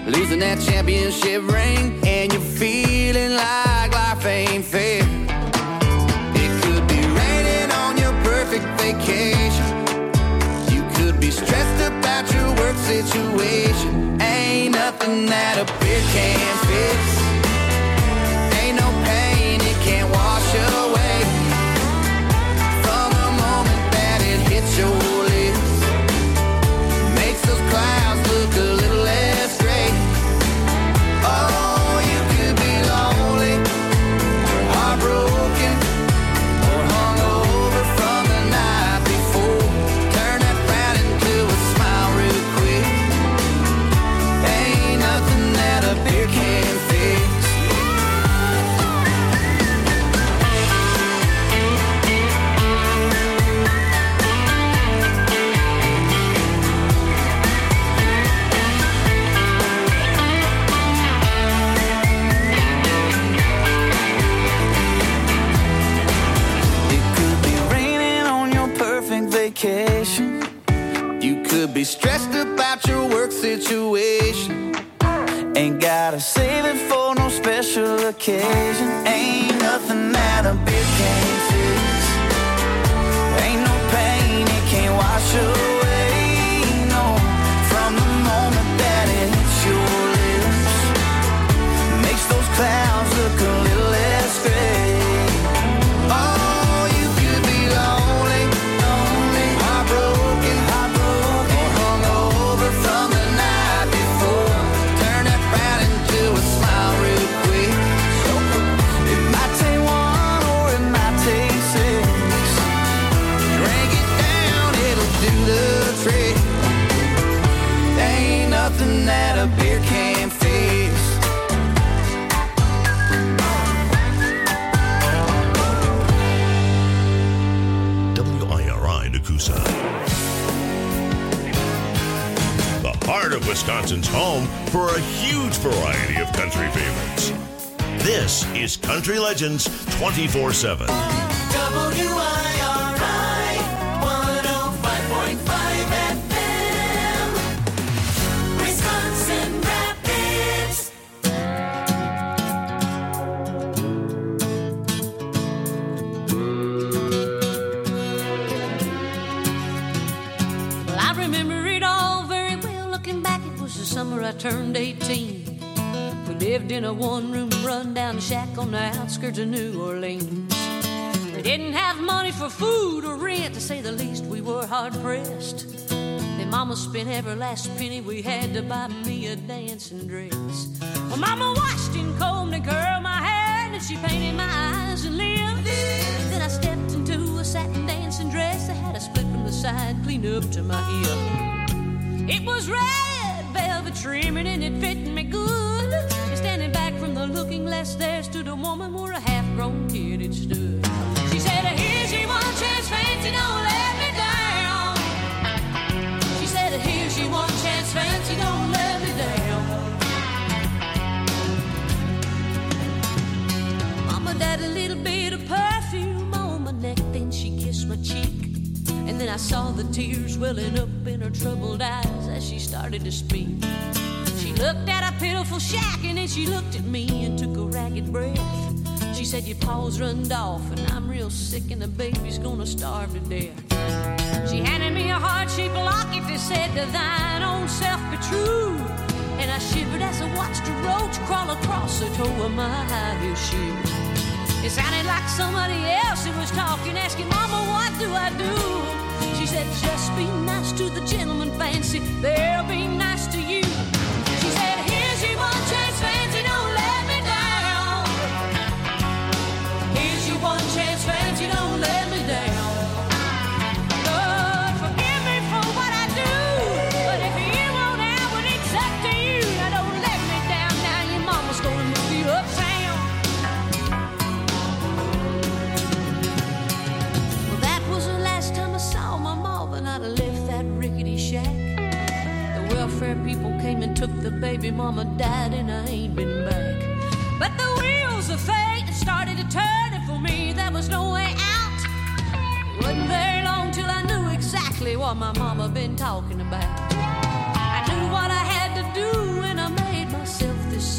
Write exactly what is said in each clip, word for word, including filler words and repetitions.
losing that championship ring, and you're feeling like life ain't fair. It could be raining on your perfect vacation. You could be stressed about your work situation. Ain't nothing that a beer can't fix. Ain't no pain it can't wash away. From the moment that it hits your lips, makes those clouds look a little less gray. Oh, you could be lonely, or heartbroken, or hungover from the night before. Turn that frown into a smile real quick. Ain't nothing that a beer can't fix. You could be stressed about your work situation. Ain't gotta save it for no special occasion. Ain't nothing that a beer can't fix. Ain't no pain it can't wash away. No, from the moment that it hits your lips, makes those clouds look a little less gray. Oh, you could be lonely, lonely, heartbroken, heartbroken, or hungover from the night before. Turn that frown into a smile real quick. It might take one or it might take six. Drink it down, it'll do the trick. Ain't nothing that a beer can't fix. W I R I Nakusa. The heart of Wisconsin's home for a huge variety of country favorites. This is Country Legends twenty-four seven. W I R I one oh five point five F M, Wisconsin Rapids. Well, I remember it all very well. Looking back, it was the summer I turned eighteen. We lived in a one-room run-down shack on the outskirts of New Orleans. We didn't have money for food or rent, to say the least. We were hard-pressed. Then Mama spent every last penny we had to buy me a dancing dress. Well, Mama washed and combed and curled my hair, and she painted my eyes and lips. Then I stepped into a satin dancing dress that had a split from the side clean up to my hip. It was red velvet trimming and it fit me good. And standing back from the looking glass, there stood a woman where a half-grown kid had stood. She said, here's your one chance, fancy, don't let me down. She said, here's your one chance, fancy, don't let me down. Mama died a little bit of perfume on my neck, then she kissed my cheek. And then I saw the tears welling up in her troubled eyes as she started to speak. She looked at a pitiful shack and then she looked at me and took a ragged breath. She said, your paws runned off and I'm real sick and the baby's gonna starve to death. She handed me a heart-shaped locket that said, to thine own self be true. And I shivered as I watched a roach crawl across the toe of my high-heel shoe. It sounded like somebody else that was talking, asking, Mama, what do I do? She said, just be nice to the gentleman, fancy, they'll be nice to you. She said, here's your one chance, fancy, don't let me down. Here's your one chance, fancy, don't let me down. Lord, forgive me for what I do, but if you won't have it, it's up to you. Now don't let me down, now your mama's gonna move you uptown. Left that rickety shack. The welfare people came and took the baby. Mama died and I ain't been back. But the wheels of fate started to turn, and for me there was no way out. It wasn't very long till I knew exactly what my mama been talking about. I knew what I had to do and I made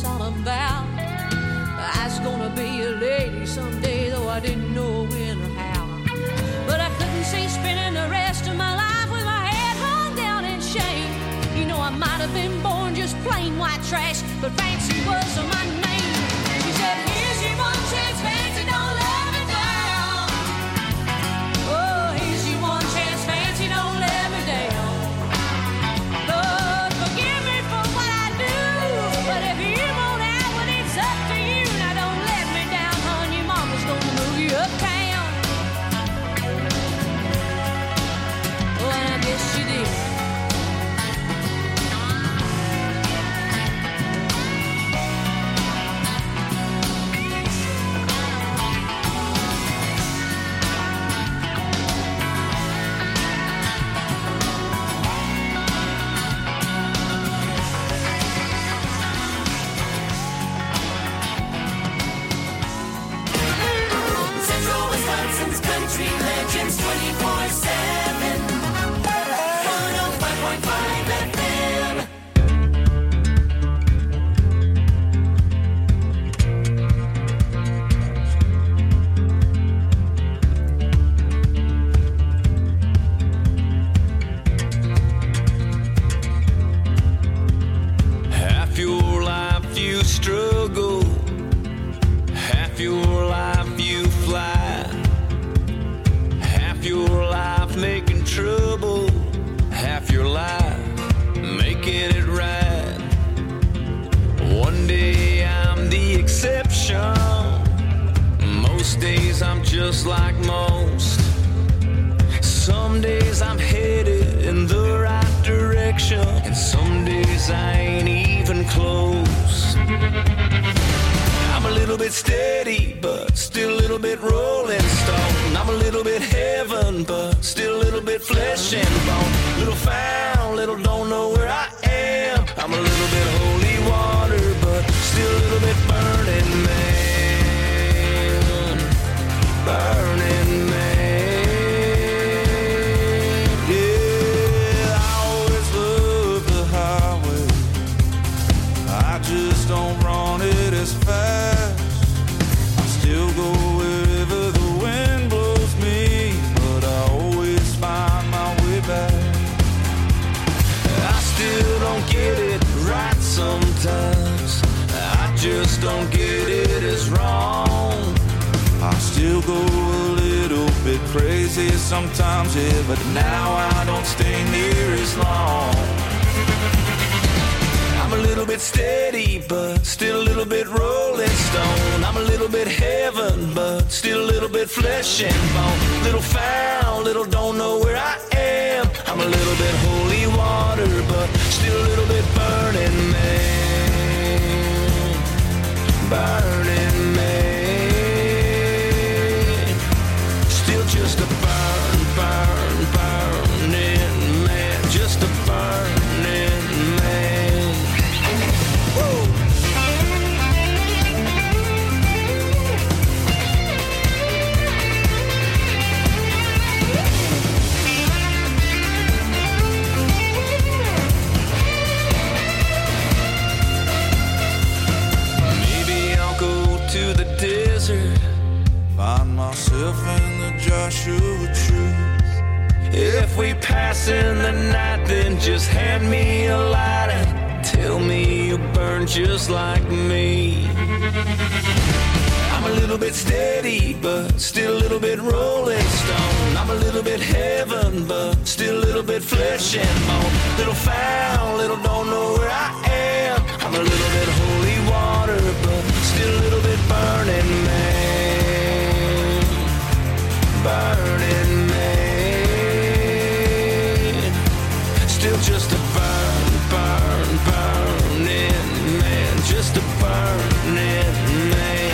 solemn vow I was gonna be a lady someday, though I didn't know when or how. But I couldn't see spending the rest of my life with my head hung down in shame. You know, I might have been born just plain white trash, but Fancy was my name. She said, here's your one chance, Fancy, don't let me down. Oh, here's your one chance, Fancy, don't let me down. Lord, forgive me for what I do, but if you won't have what it's up to you, now don't let me down, hon, your mama's gonna move you uptown. Oh, and I guess she did. Central Wisconsin's Country Legends twenty-four seven. one oh five point five F M. Half your life you struggle, half your life you fly, half your life making trouble, half your life making it right. One day I'm the exception, most days I'm just like most. Some days I'm headed in the right direction, and some days I ain't even close. I'm a little bit steady, but still a little bit rolling stone. I'm a little bit heaven, but still a little bit flesh and bone. Little found, little don't know where I am. I'm a little bit holy water, but still a little bit burning man. Burning man. Yeah, I always love the highway. I just don't run it as fast. I still go wherever the wind blows me, but I always find my way back. I still don't get it right sometimes. I just don't get it as wrong. I still go a little bit crazy sometimes, yeah, but now I don't stay near as long. I'm a little bit steady, but still a little bit rolling stone. I'm a little bit heaven, but still a little bit flesh and bone. Little found, little don't know where I am. I'm a little bit holy water, but still a little bit burning man. Burning man. Still just a burn, burn, burning man. Just a burning man. Woo! Maybe I'll go to the desert, find myself in the Joshua Tree. If we pass in the night, then just hand me a lighter. Tell me you burn just like me. I'm a little bit steady, but still a little bit rolling stone. I'm a little bit heaven, but still a little bit flesh and bone. Little found, little don't know where I am. I'm a little bit holy water, but still a little bit burning man. Burning man. Still just a burn, burn, burning man. Just a burning man.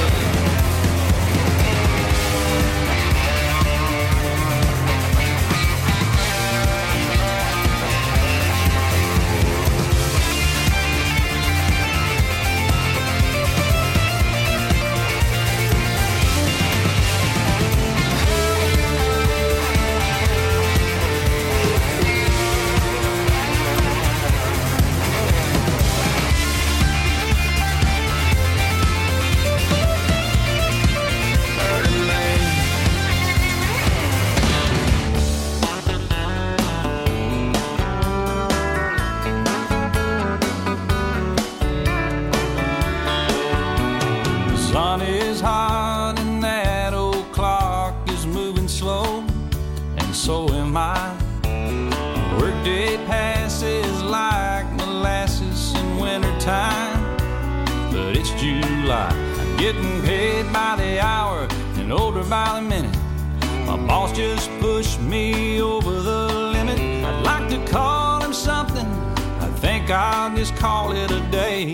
day passes like molasses in wintertime, but it's July. I'm getting paid by the hour and older by the minute. My boss just pushed me over the limit. I'd like to call him something, I think I'll just call it a day.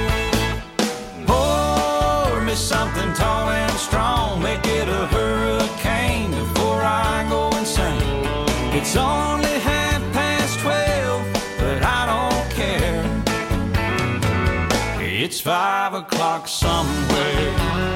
Pour me something tall and strong, make it a hurricane before I go insane. It's only half past twelve, but I don't care. It's five o'clock somewhere.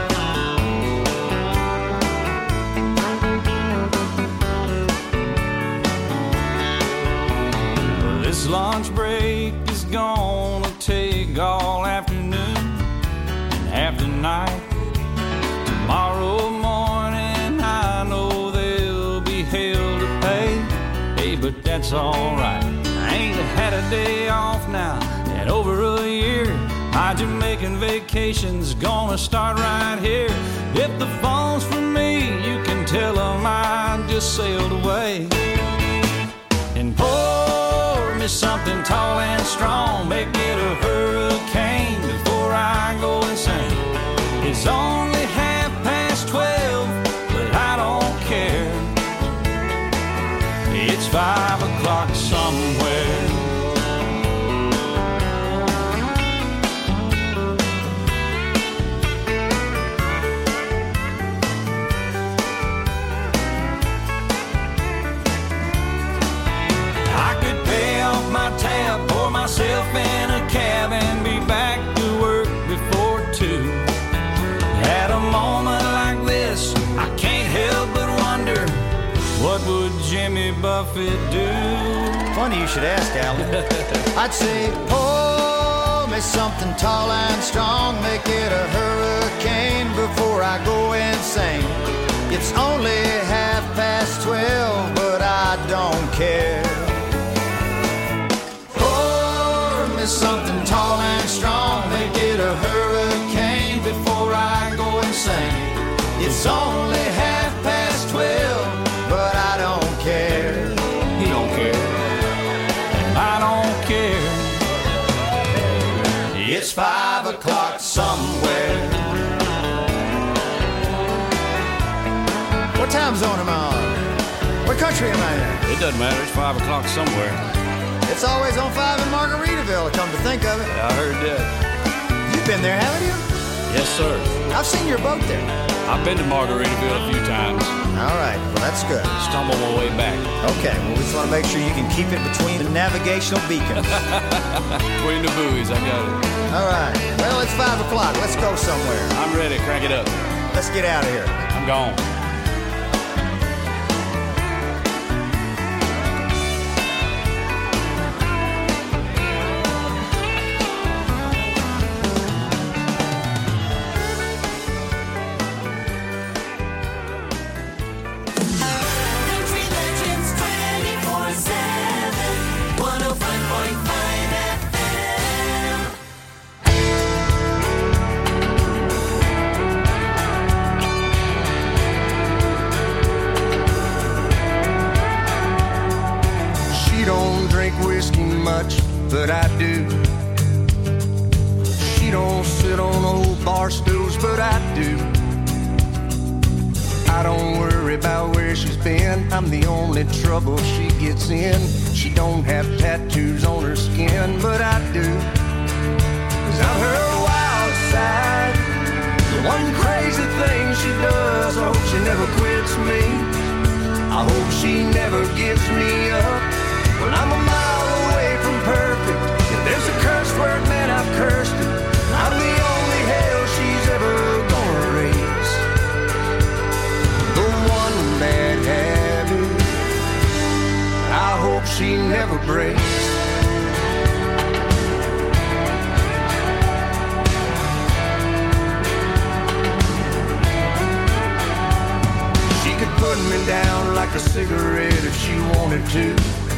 This lunch break is gonna take all afternoon and half the night. Tomorrow morning I know there'll be hell to pay. Hey, but that's alright. I ain't had a day off now in over a year. My Jamaican vacation's gonna start right here. If the phone's for me, you can tell them I just sailed away. And pour me something tall and strong, make it a hurricane before I go insane. It's only half past twelve, but I don't care. It's five o'clock somewhere. Tab, pour myself in a cab and be back to work before two. At a moment like this, I can't help but wonder, what would Jimmy Buffett do? Funny you should ask, Alan. I'd say, pour me something tall and strong, make it a hurricane before I go insane. It's only half past twelve, but I don't care. Something tall and strong, make it a hurricane before I go insane. It's only half past twelve, but I don't care. He don't care, and I don't care. It's five o'clock somewhere. What time zone am I on? What country am I in? It doesn't matter, it's five o'clock somewhere. It's always on five in Margaritaville, come to think of it. Yeah, I heard that. You've been there, haven't you? Yes, sir. I've seen your boat there. I've been to Margaritaville a few times. All right, well, that's good. Stumbled my way back. Okay, well, we just want to make sure you can keep it between the navigational beacons. Between the buoys, I got it. All right, well, it's five o'clock. Let's go somewhere. I'm ready. Crank it up. Let's get out of here. I'm gone. But I do. She don't sit on old bar stools, but I do. I don't worry about where she's been. I'm the only trouble she gets in. She don't have tattoos on her skin, but I do. 'Cause I'm her wild side, the one crazy thing she does. I hope she never quits me. I hope she never gives me up. Well, I'm a mile away from perfect. If there's a curse word, man, I've cursed it. I'm the only hell she's ever gonna raise. The one bad habit I hope she never breaks. She could put me down like a cigarette if she wanted to.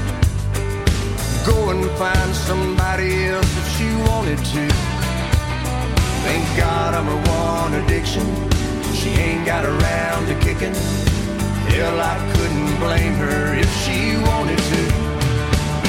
Go and find somebody else if she wanted to. Thank God I'm her one addiction. She ain't got around to kicking. Hell, I couldn't blame her if she wanted to.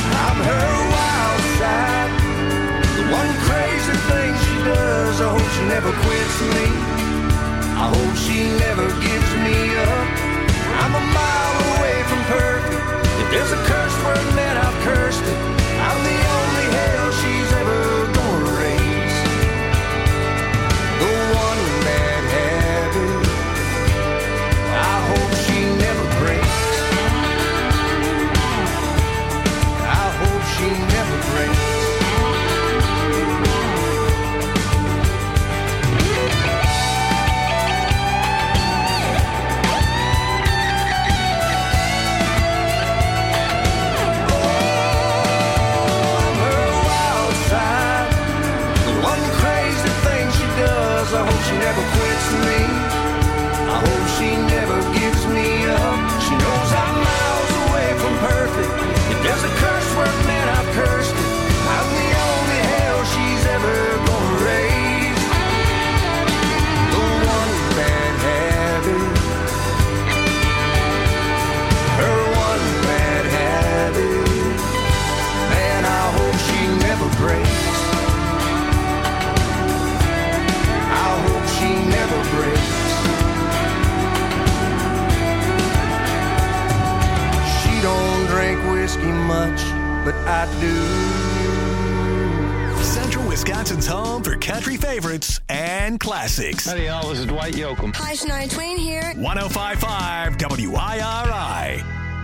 I do. Central Wisconsin's home for country favorites and classics. Howdy, y'all. This is Dwight Yoakam. Hi, Shania Twain here. one oh five point five W I R I.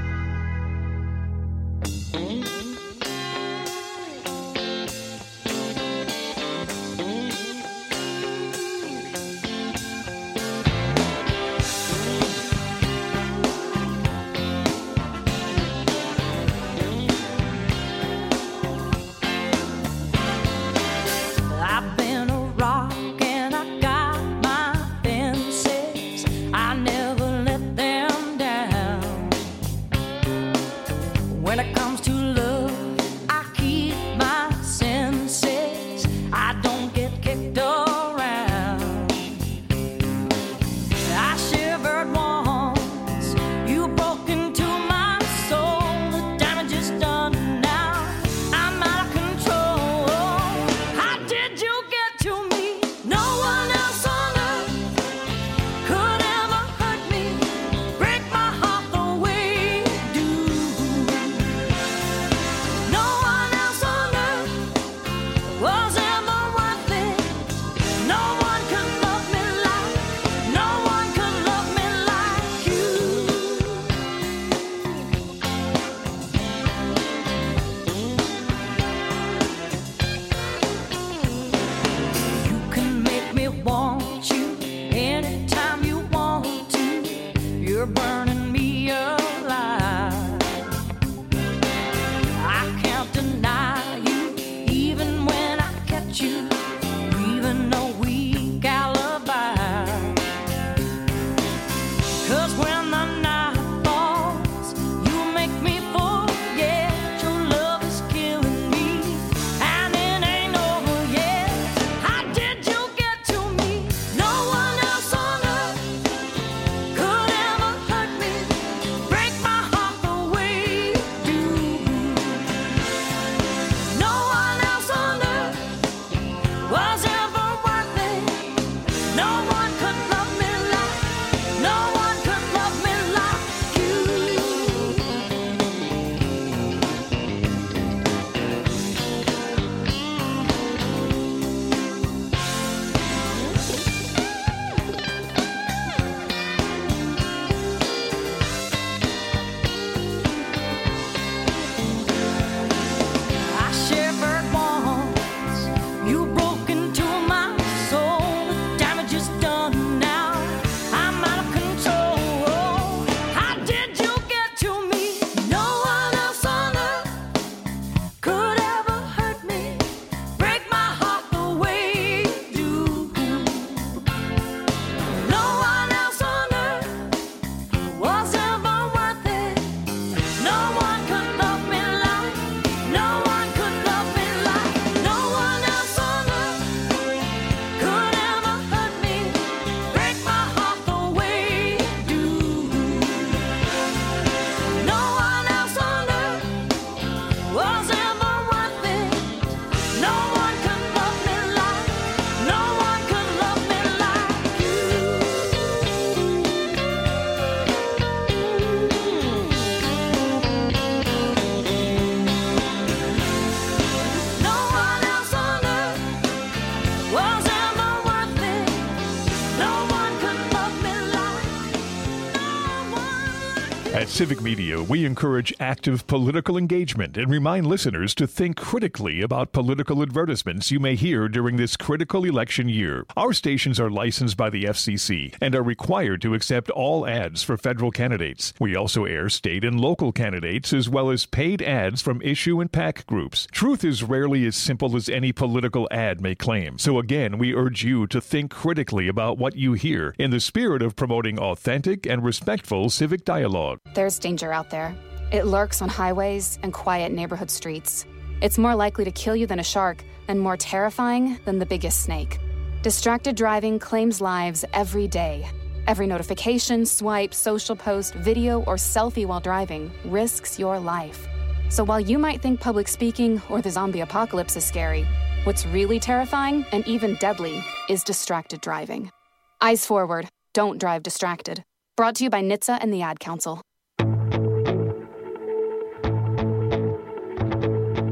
At Civic Media, we encourage active political engagement and remind listeners to think critically about political advertisements you may hear during this critical election year. Our stations are licensed by the F C C and are required to accept all ads for federal candidates. We also air state and local candidates as well as paid ads from issue and PAC groups. Truth is rarely as simple as any political ad may claim. So again, we urge you to think critically about what you hear in the spirit of promoting authentic and respectful civic dialogue. There's danger out there. It lurks on highways and quiet neighborhood streets. It's more likely to kill you than a shark and more terrifying than the biggest snake. Distracted driving claims lives every day. Every notification, swipe, social post, video, or selfie while driving risks your life. So while you might think public speaking or the zombie apocalypse is scary, what's really terrifying and even deadly is distracted driving. Eyes forward. Don't drive distracted. Brought to you by N H T S A and the Ad Council.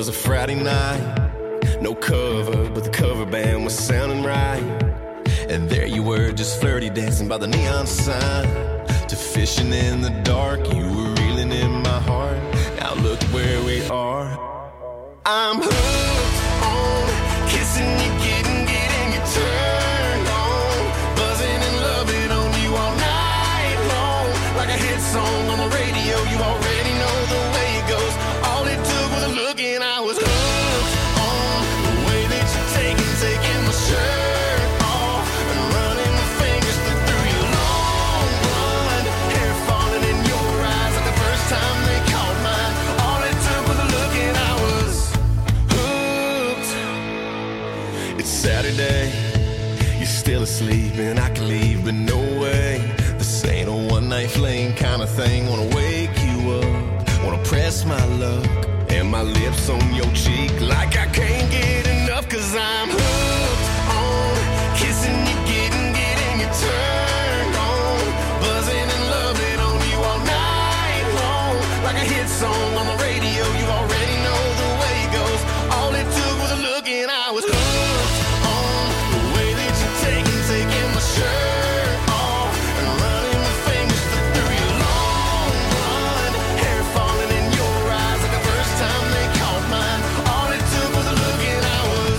was a Friday night, no cover, but the cover band was sounding right. And there you were, just flirty, dancing by the neon sign. To fishing in the dark, you were reeling in my heart. Now look where we are. I'm hooked on kissing you, getting, getting you turned on, buzzing and loving on you all night long. Like a hit song on the radio, you already know the way it goes. All it took was a look and I was hooked on the way that you're taking, taking my shirt off and running my fingers through your long blonde hair, falling in your eyes like the first time they caught mine. All it took was a look and I was hooked. It's Saturday, you're still asleep and I can leave, but no way. This ain't a one night fling kind of thing. Wanna wake you up, wanna press my luck and my lips on your cheek like I can't get enough. Cause I'm hooked on kissing you, getting, getting you turned on, buzzing and loving on you all night long. Like a hit song on the radio, you already know the way it goes. All it took was a look and I was hooked on the way that you're taking, taking my shirt off and running my fingers through your long blonde hair, falling in your eyes like the first time they caught mine. All it took was a look and I was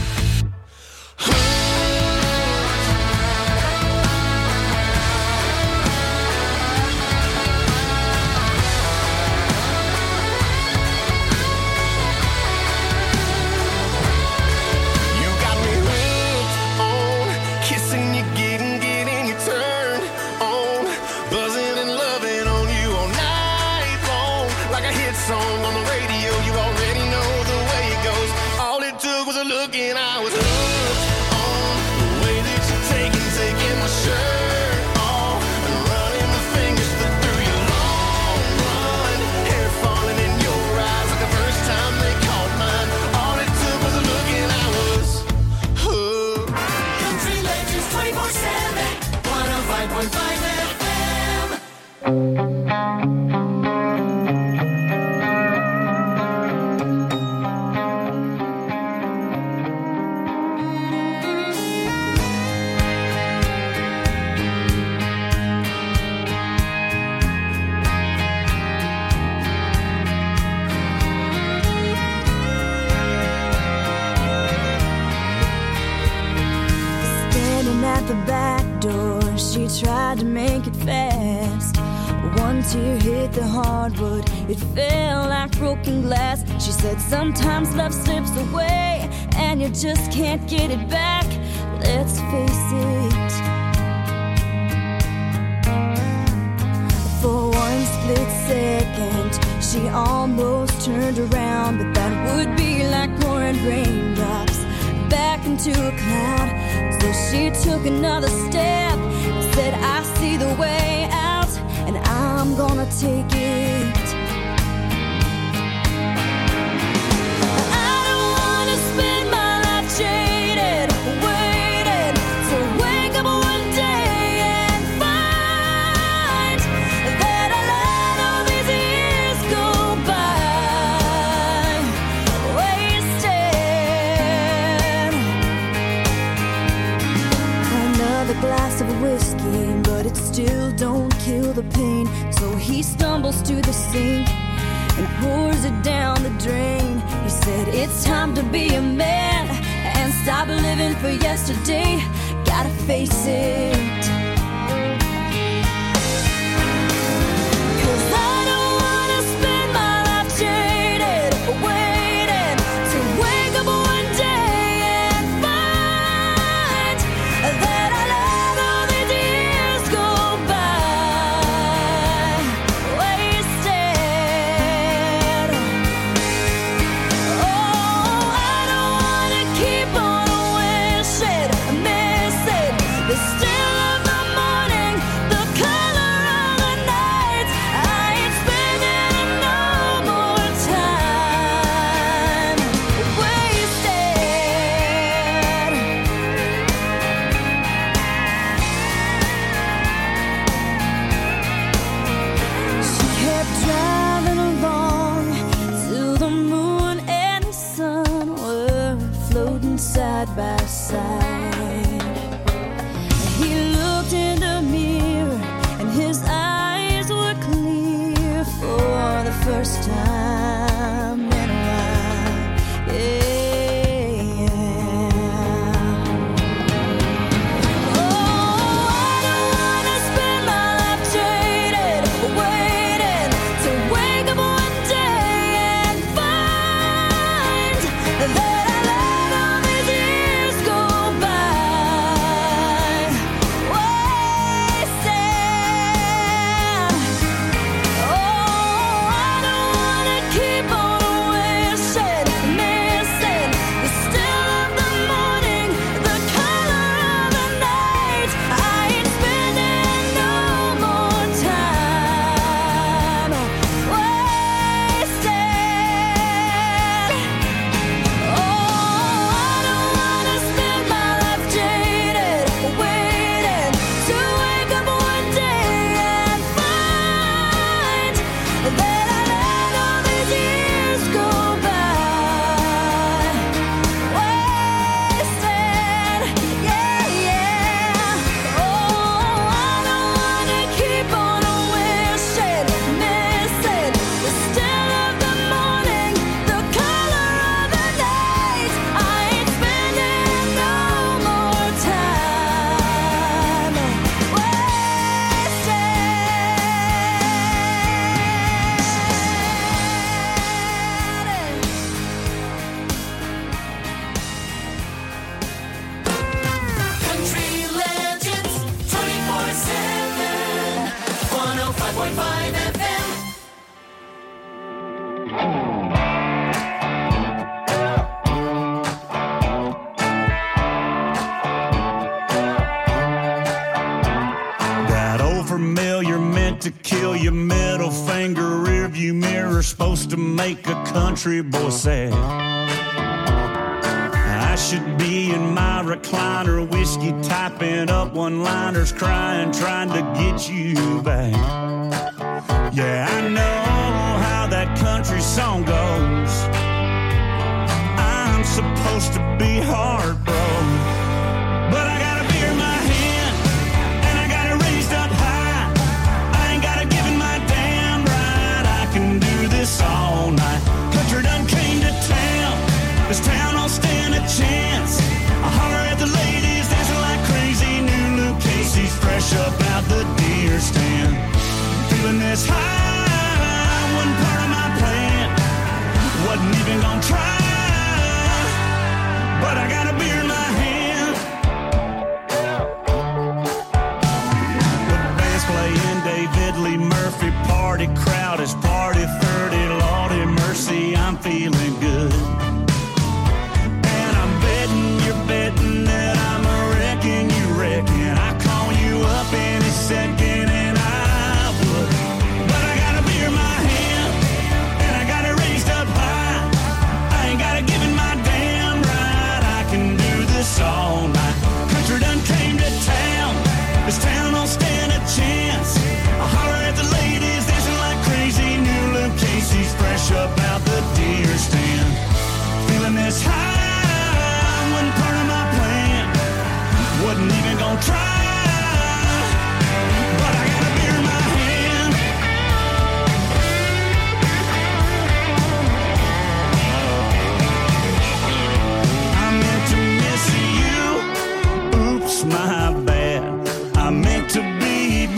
You got me hooked on kissing you, getting, getting you turned on, buzzing and loving on you all night long. Like a hit song on the radio, you already know the way it goes. All it took was a look and I was hooked on the way that you're taking, taking my shirt off and running my fingers through your long blonde hair, falling in your eyes like the first time they caught mine. All it took was a look and I was hooked. Country Legends twenty-four seven, one oh five point five F M. Standing at the back door, she tried to make it fast. One tear hit the hardwood, it fell like broken glass. She said sometimes love slips away and you just can't get it back. Let's face it. For one split second, she almost turned around, but that would be like pouring raindrops back into a cloud. So she took another step and said, I see the way out, and I'm gonna take it. I don't wanna spend my life jaded, waiting to wake up one day and find that I let all these years go by wasted. Another glass of whiskey, but it still don't kill the pain. So he stumbles to the sink and pours it down the drain. He said, it's time to be a man and stop living for yesterday. Gotta face it. 'Cause I don't wanna spend my life jaded, waiting to wake up one day and find that I let all these years go by wasted. Oh, I don't wanna keep on wishing, missing the still of the morning, the color of the night. I ain't side. He looked in the mirror and his eyes were clear for the first time in a while. Yeah. To kill your middle finger, rearview mirror, supposed to make a country boy sad. I should be in my recliner, whiskey typing up one-liners, crying, trying to get you back. Yeah, I know how that country song goes. I'm supposed to be heartbroken, but I got a beer in my hand and I got it raised up high. All night, country done came to town. This town don't stand a chance. I holler at the ladies dancing like crazy. New Luke Casey's fresh up out the deer stand. Feeling this high wasn't part of my plan. Wasn't even gonna try, but I got a beer in my hand. The band's playing David Lee Murphy. Party crowd is party thirty. Lordy mercy, I'm feeling good. And I'm betting you're betting that I'm a wrecking you reckon I call you up any second and I would. But I got a beer in my hand and I got it raised up high. I ain't gotta give it my damn right. I can do this all night. Country done came to town. This town don't stand a chance. I holler at the ladies dancing like crazy. New Luke Casey's fresh up out the deer stand. Feeling this high wasn't part of my plan. Wasn't even gonna try, but I got a beer in my hand. I meant to miss you. Oops, my bad. I meant to be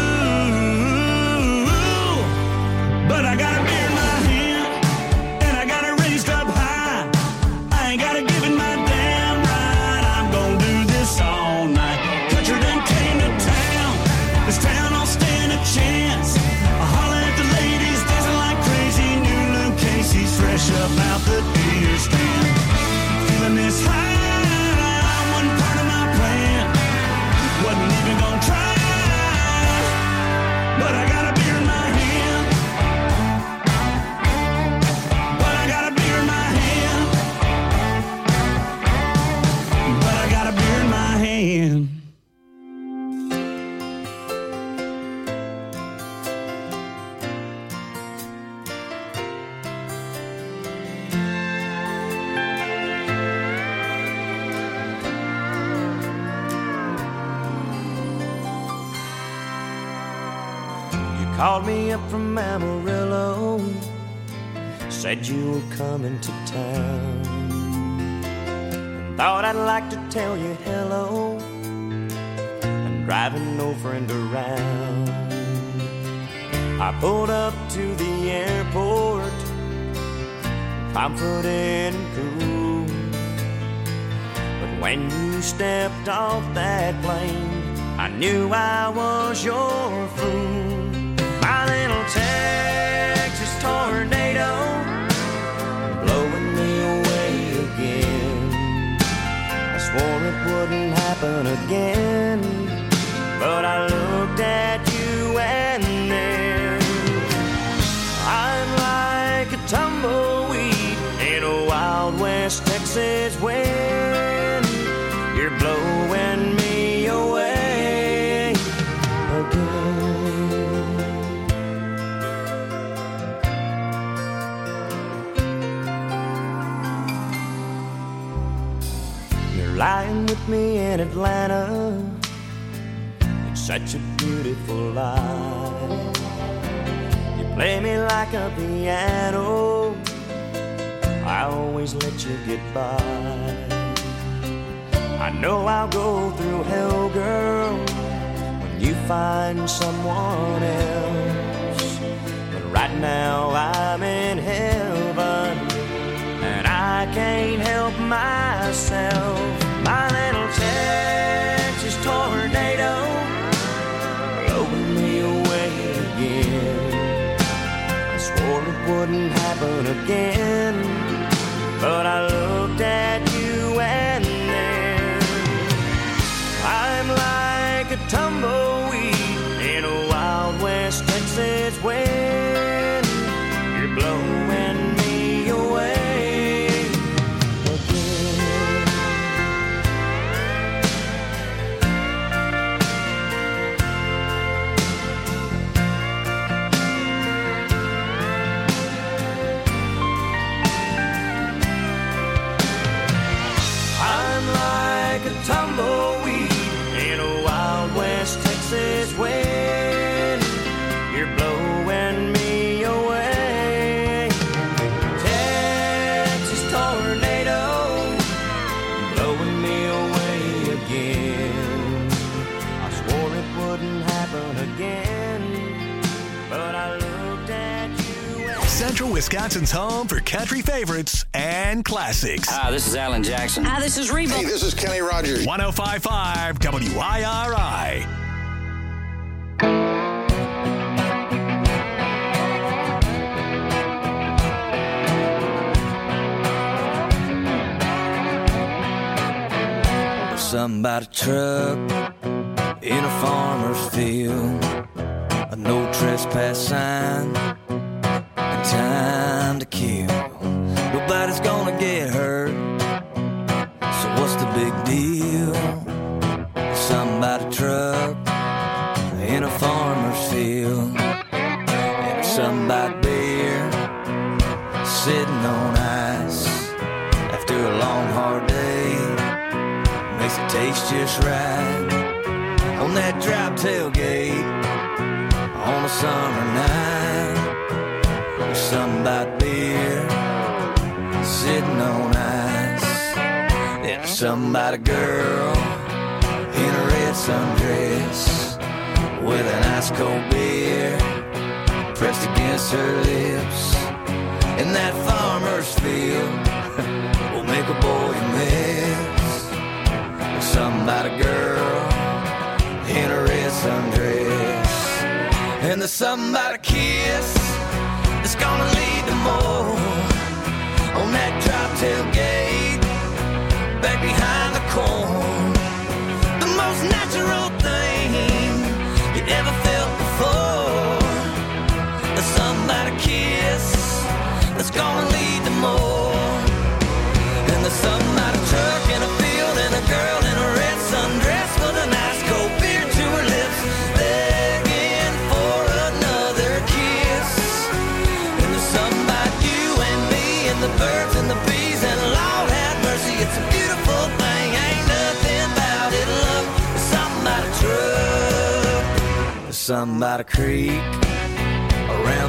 blue, but I got a beer in my hand and I got it raised up high. I ain't gotta give it my damn right. I'm gonna do this all night. Country done came to town. This town don't stand a chance. I holler at the ladies dancing like crazy. New Luke Casey's fresh up out the deer stand. Feeling this high wasn't part of my plan. Wasn't even gonna try, but I got a beer in my hand. But I got a beer in my hand. But I got a beer in my hand. called me up from Amarillo, said you were coming to town. Thought I'd like to tell you hello. I'm driving no friend around. I pulled up to the airport, confident and cool. But when you stepped off that plane, I knew I was your fool. My little Texas tornado, blowing me away again. I swore it wouldn't happen again, but I looked at you and then I'm like a tumbleweed in a Wild West Texas wind. You're blowing me away again. You're lying with me in Atlanta. It's such a beautiful life. You play me like a piano. I always let you get by. I know I'll go through hell, girl, when you find someone else. But right now I'm in heaven, and I can't help myself. My little Texas tornado, blowing me away again. I swore it wouldn't happen again, but I looked at you and then I'm like a tumbleweed in a Wild West Texas wind. You're blowing me away again. I'm like a tumbleweed in a Wild West Texas wind. You're blowing me away. Texas tornado, blowing me away again. I swore it wouldn't happen again, but I looked at you and Central Wisconsin's home for country favorites and classics. Hi, this is Alan Jackson. Hi, this is Reba. Hey, this is Kenny Rogers. one oh five point five W I R I. Something about a truck in a farmer's field, a no trespass sign, and time to kill. Nobody's gonna get hurt, so what's the big deal? Something about a truck in a farmer's field, and something about beer sitting on ice after a long hard day. Makes it taste just right on that drop tailgate on a summer night. There's something about beer sitting on ice. There's something about a girl in a red sundress with an ice cold beer pressed against her lips. In that farmer's field will make a boy miss. Something about a girl in a red sundress, and there's something about a kiss that's gonna lead to more on that drop tailgate back behind the corn. The most natural thing you ever felt before. There's something about a kiss that's gonna lead to more, and there's something about a truck in a field and a girl in a red sundress with a nice cold beer to her lips, begging for another kiss. And there's something about you and me and the birds and the bees, and Lord have mercy, it's a beautiful thing. Ain't nothing about it, love. There's something about a truck, there's something about a creek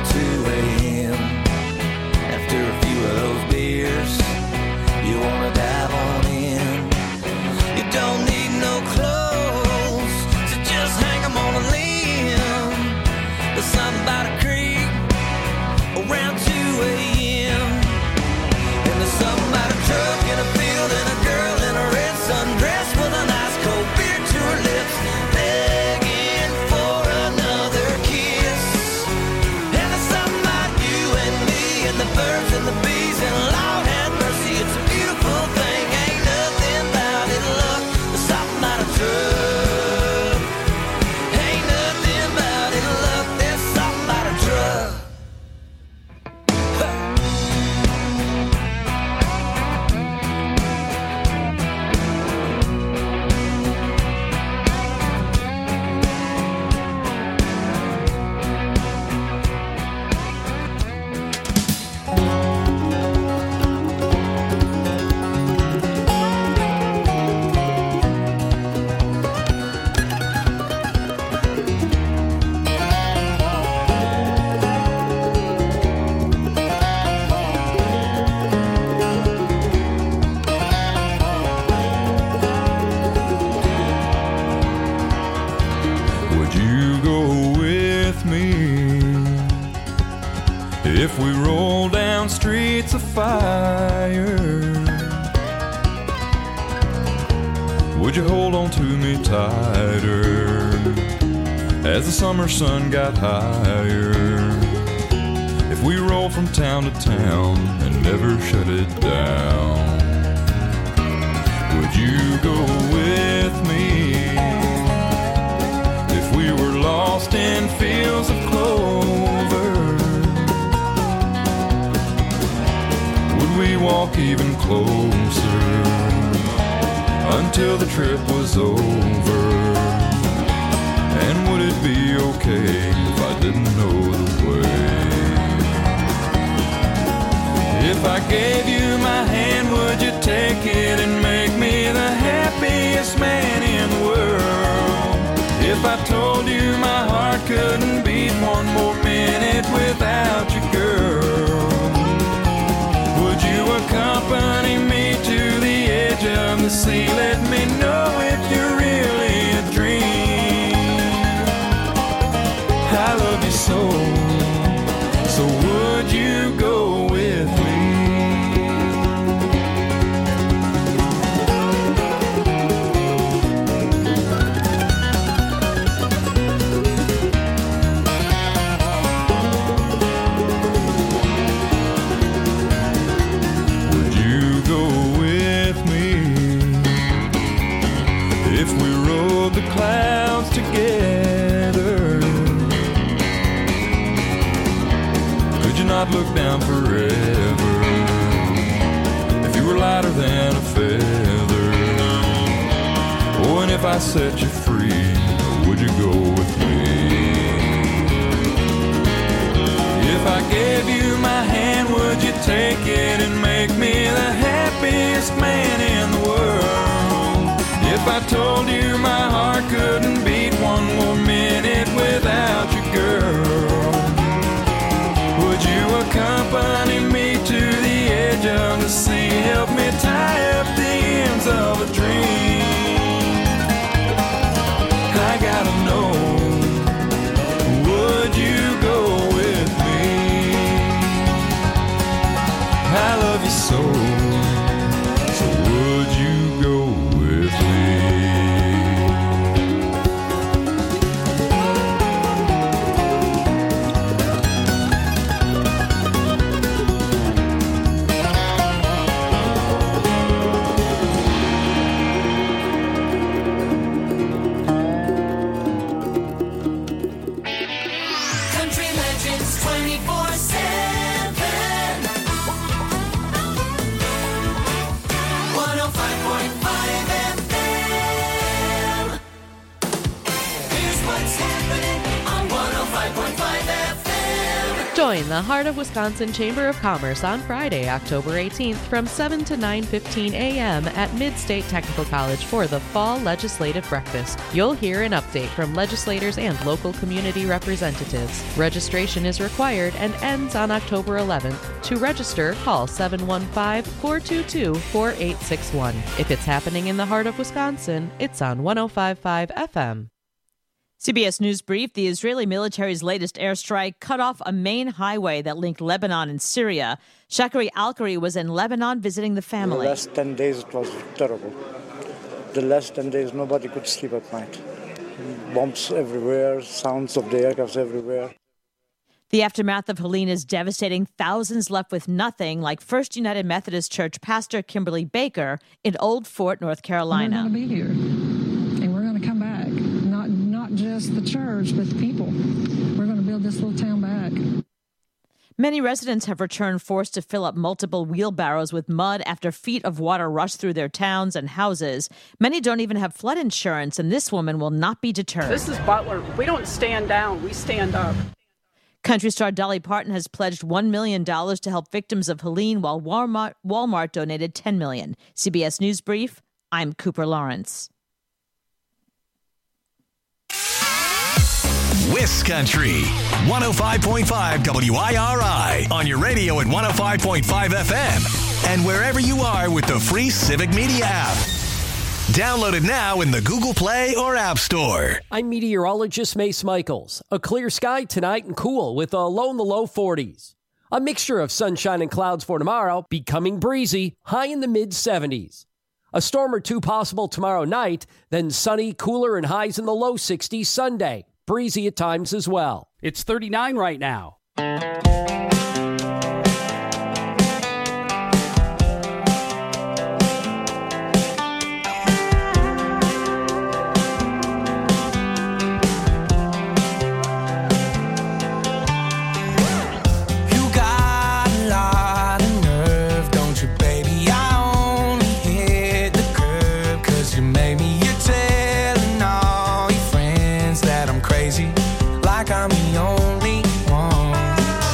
around two a.m. After a few of those beers, you wanna dive on in. You don't need no clothes, so just hang 'em on a limb. There's something about a creek around two a.m. And there's something about a truck in a field and a girl in a red sundress with an ice cold beer to her lips, begging for another kiss. And there's something about you and me and the birds and the bees, and Lord have mercy, it's a beautiful thing. Ain't nothing about it, look. There's something about a truck. Ain't nothing about it, look. There's something about a truck. Would you go with me if we roll down streets of fire? Would you hold on to me tighter as the summer sun got higher? If we roll from town to town and never shut it down, would you go with me? We were lost in fields of clover, would we walk even closer until the trip was over? And would it be okay if I didn't know the way? If I gave you my hand, would you take it and make me the happiest man in the world? If I told you my heart couldn't beat one more minute without you, girl, would you accompany me to the edge of the sea? Let me know if you're really a dream. I love you so, so would you go with me? Clouds together, could you not look down forever if you were lighter than a feather? Oh, and if I set you free, would you go with me? If I gave you my hand, would you take it and make me the happiest man in the world? If I told you my heart couldn't beat one more minute without you, girl, would you accompany me to the edge of the sea? Help me tie up the ends of a dream. I gotta know, would you go with me? I love you so, so would you go with me? Country Legends twenty-four seven. the Heart of Wisconsin Chamber of Commerce on Friday, October eighteenth from seven to nine fifteen a.m. at Mid-State Technical College for the Fall Legislative Breakfast. You'll hear an update from legislators and local community representatives. Registration is required and ends on October eleventh. To register, call seven one five, four two two, four eight six one. If it's happening in the heart of Wisconsin, it's on one oh five point five F M. C B S News Brief, the Israeli military's latest airstrike cut off a main highway that linked Lebanon and Syria. Shakari Alkari was in Lebanon visiting the family. The last ten days it was terrible. The last ten days nobody could sleep at night. Bombs everywhere, sounds of the aircrafts everywhere. The aftermath of Helene is devastating. Thousands left with nothing, like First United Methodist Church pastor Kimberly Baker in Old Fort, North Carolina. We're going to be here, and we're going to come back. Not not just the church, but the people. We're going to build this little town back. Many residents have returned forced to fill up multiple wheelbarrows with mud after feet of water rushed through their towns and houses. Many don't even have flood insurance, and this woman will not be deterred. This is Butler. We don't stand down. We stand up. Country star Dolly Parton has pledged one million dollars to help victims of Helene, while Walmart, Walmart donated ten million dollars. C B S News Brief, I'm Cooper Lawrence. Wiscountry, one oh five point five W I R I, on your radio at one oh five point five F M, and wherever you are with the free Civic Media app. Download it now in the Google Play or App Store. I'm meteorologist Mace Michaels. A clear sky tonight and cool with a low in the low forties. A mixture of sunshine and clouds for tomorrow, becoming breezy, high in the mid seventies. A storm or two possible tomorrow night, then sunny, cooler, and highs in the low sixties Sunday. Breezy at times as well. It's thirty-nine right now. Like I'm the only one.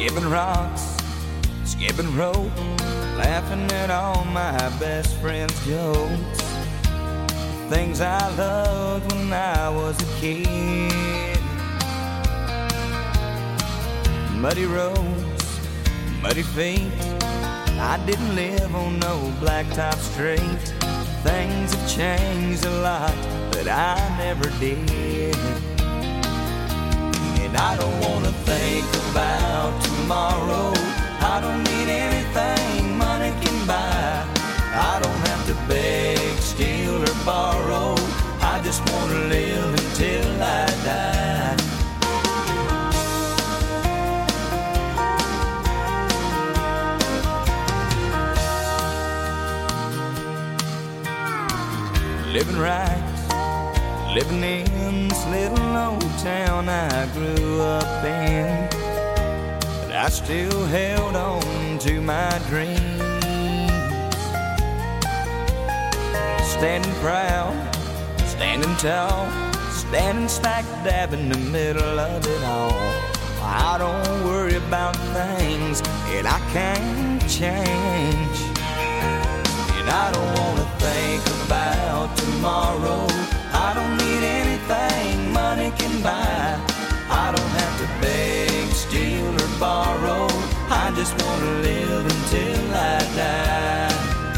skipping rocks, skipping rope, laughing at all my best friends' jokes. Things I loved when I was a kid. Muddy roads, muddy feet. I didn't live on no blacktop street. Things have changed a lot, but I never did. And I don't wanna think about tomorrow. I don't need anything money can buy. I don't have to beg, steal, or borrow. I just wanna live until I die. Living right, living in this little old town I grew up in. But I still held on to my dreams. Standing proud, standing tall, standing smack dab in the middle of it all. I don't worry about things that I can't change. And I don't wanna think about tomorrow. I don't need anything money can buy. I don't have to beg, steal, or borrow. I just wanna live until I die.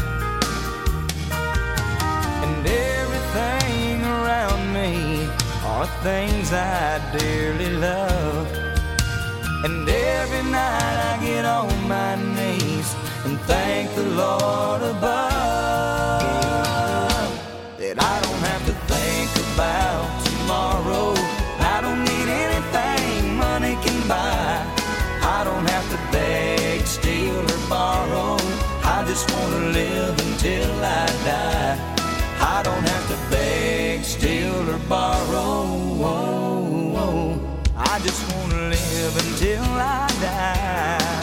And everything around me are things I dearly love. And every night I get on my knees and thank the Lord above that I don't have to think about tomorrow. I don't need anything money can buy. I don't have to beg, steal, or borrow. I just want to live until I die. I don't have to beg, steal, or borrow. I just want to live until I die.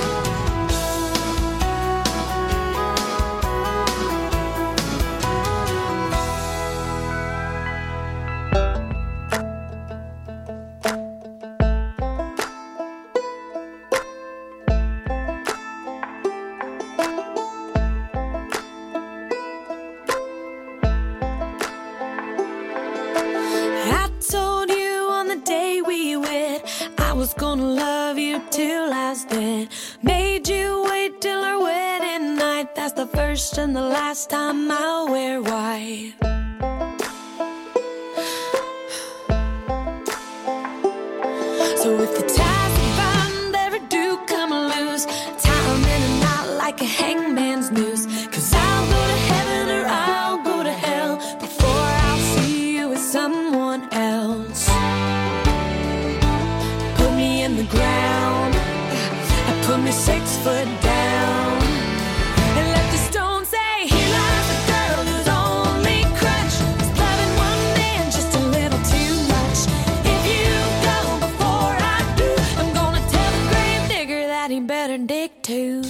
Gonna love you till I was dead. Made you wait till our wedding night. That's the first and the last time I'll wear white. So if the ties are bound ever do come loose, tie 'em in a knot like a hangman's noose. 'Cause I'll go to heaven or I'll go to hell before I'll see you with someone else. In the ground, I put me six foot down, and let the stone say, here lies the girl whose only crutch is loving one man just a little too much. If you go before I do, I'm gonna tell the grave digger that he better dig too.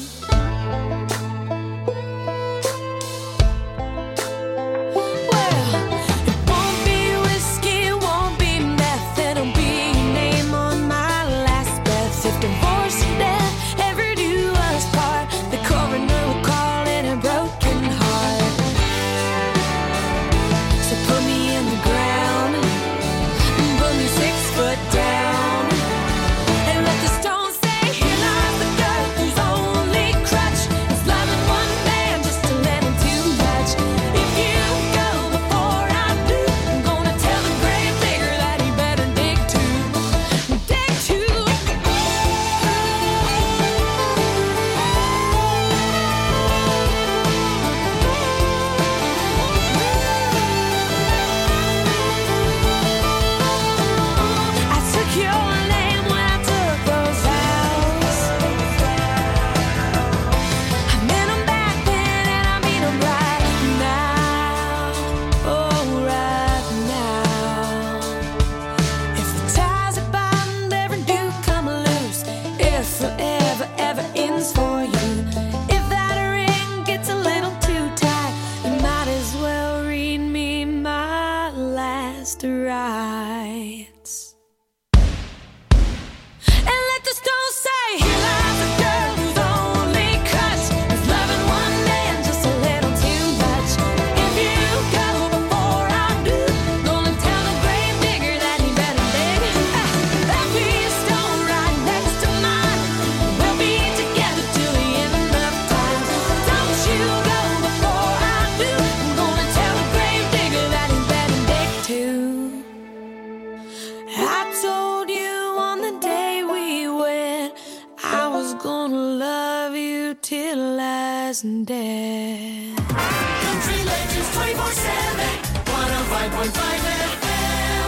isn't dead. Country Legends twenty-four seven, one oh five point five F M.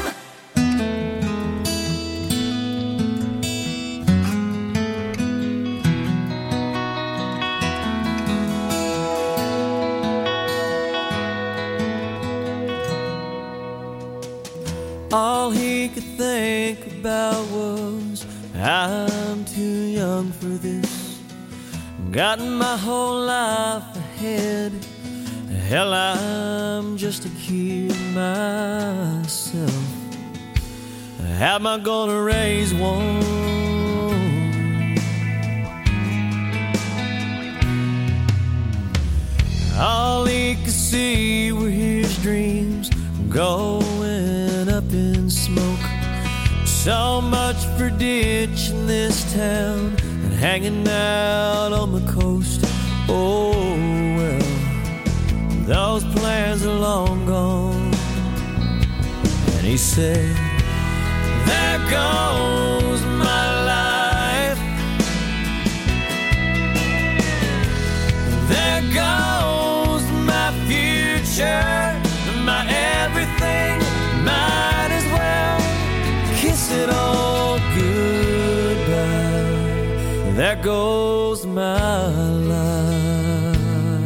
All he could think about was, I'm too young for this. Got my whole life ahead. Hell, I'm just a kid myself. How am I gonna raise one? All he could see were his dreams going up in smoke. So much for ditching this town and hanging out on the coast. Oh well, those plans are long gone. And he said, there goes my life. There goes my future, my everything. Might as well kiss it all goodbye. There goes my life.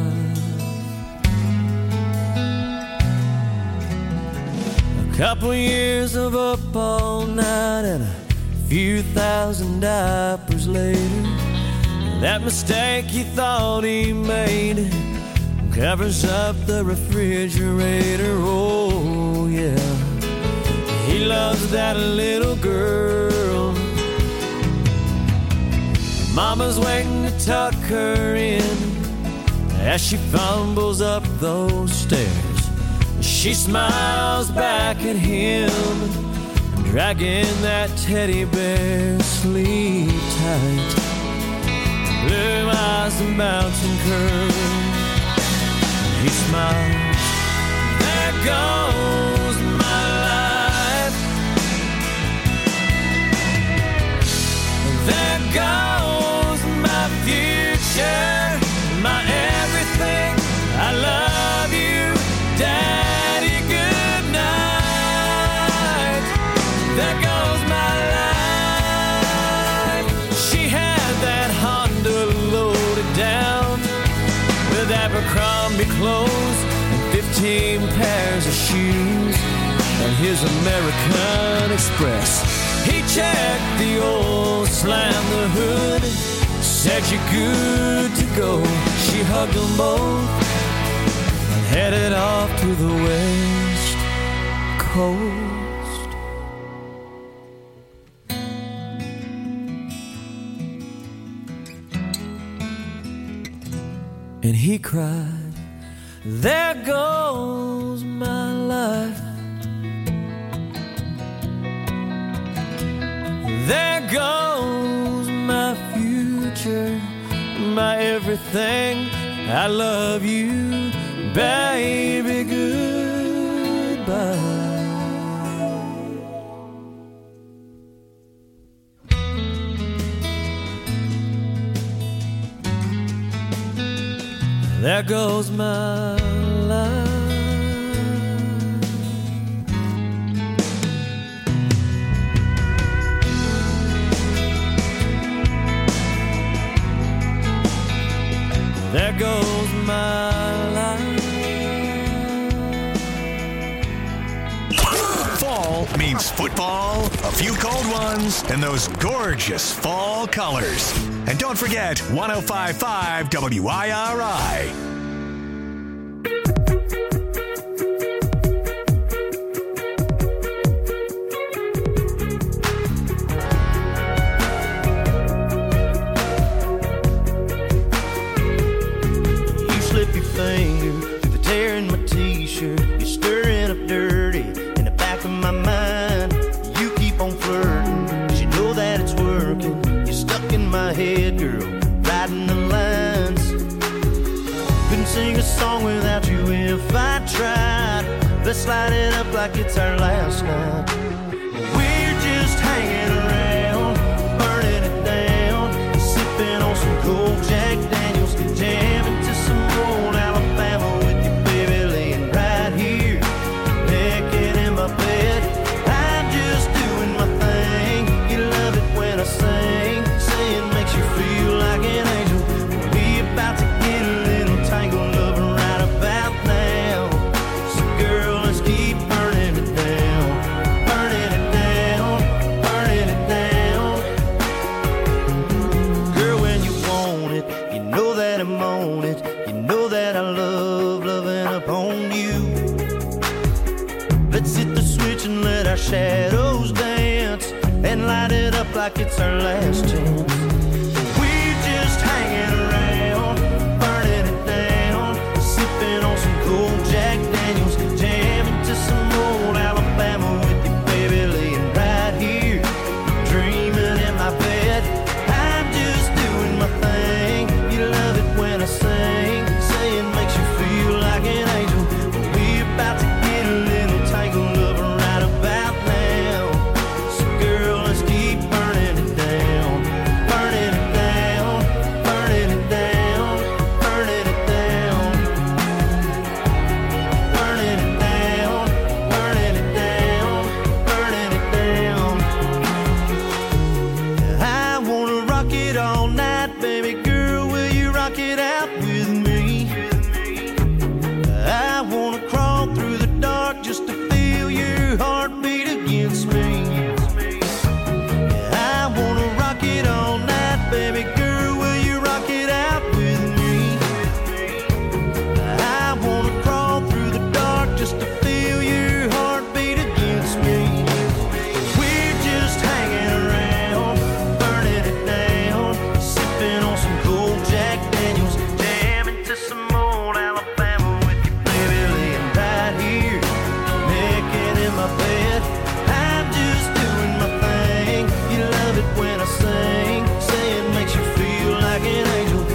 A couple years of up all night and a few thousand diapers later, that mistake he thought he made covers up the refrigerator. Oh yeah, he loves that little girl. Mama's waiting to tuck her in as she fumbles up those stairs. She smiles back at him, dragging that teddy bear. Sleep tight, blue eyes and mountain curls. He smiles, there goes my life. There goes my future, my everything. I love you, Daddy, good night. There goes my life. She had that Honda loaded down with Abercrombie clothes and fifteen pairs of shoes and his American Express. He checked the oil, slammed the hood, said you're good to go. She hugged them both and headed off to the West Coast. And he cried, there goes my life. There goes my future, my everything. I love you, baby, goodbye. There goes my life. There goes my life. Fall means football, a few cold ones, and those gorgeous fall colors. And don't forget one oh five point five W I R I. You slip your finger through the tear in my t-shirt. You're stirring up dirty in the back of my mind. You keep on flirting, 'cause you know that it's working. You're stuck in my head, girl, riding the lines. Couldn't sing a song without you if I tried. Let's light it up like it's our last night. We're just hanging around, burning it down, sipping on some cold Jack Daniels, jamming to light it up like it's our last chance. We're just hanging around, burning it down, sipping on some cold Jack Daniels, jamming to some old Alabama with you, baby, laying right here, dreaming in my bed. I'm just doing my thing. You love it when I sing, saying makes you feel like an angel. We're about to get a little tangled up right about now. So girl, let's keep burning it down, burning it down, burning it down, burning it down, burning it down, burning it down, burning it down. I wanna rock it all night, baby girl, will you rock it out with me? I wanna crawl through the dark just to feel your heartbeat against me. I wanna rock it all night, baby girl, will you rock it out with me? I wanna crawl through the dark just to feel your heartbeat against me. We're just hanging around, burning it down, sipping on some cold Jack Daniels, jamming to some old Alabama with you, baby, laying right here, naked in my bed. I'm just doing my thing. You love it when I sing.